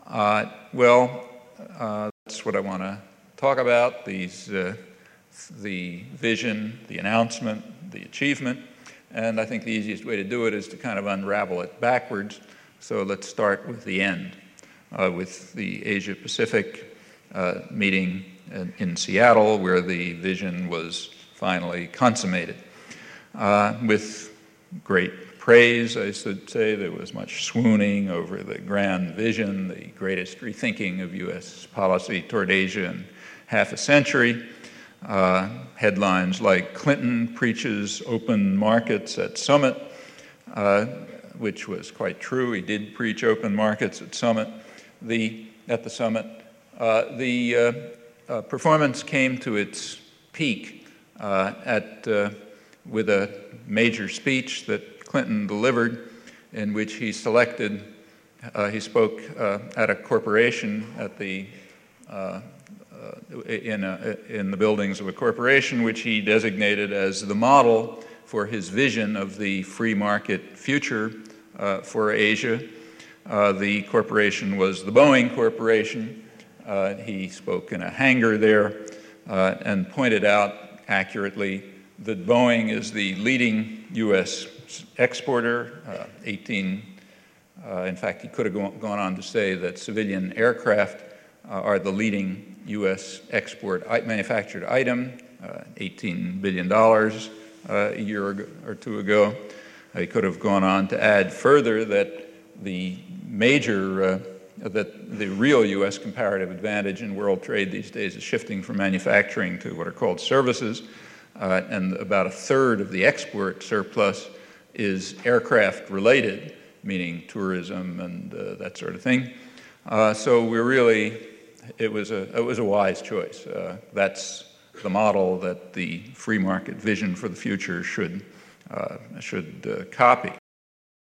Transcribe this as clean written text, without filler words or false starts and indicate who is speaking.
Speaker 1: That's what I want to talk about, the vision, the announcement, the achievement. And I think the easiest way to do it is to kind of unravel it backwards. So let's start with the end, with the Asia-Pacific meeting in Seattle, where the vision was finally consummated. With great praise, I should say. There was much swooning over the grand vision, the greatest rethinking of U.S. policy toward Asia in half a century. Headlines like "Clinton preaches open markets at summit," which was quite true. He did preach open markets at the summit. The performance came to its peak with a major speech that Clinton delivered, in which he spoke at a corporation in the buildings of a corporation, which he designated as the model for his vision of the free market future for Asia. The corporation was the Boeing Corporation. He spoke in a hangar there and pointed out accurately that Boeing is the leading U.S. exporter. In fact, he could have gone on to say that civilian aircraft are the leading U.S. export manufactured item, $18 billion a year or two ago. He could have gone on to add further that the real U.S. comparative advantage in world trade these days is shifting from manufacturing to what are called services, and about a third of the export surplus is aircraft related, meaning tourism and that sort of thing. So it was a wise choice. That's the model that the free market vision for the future should copy.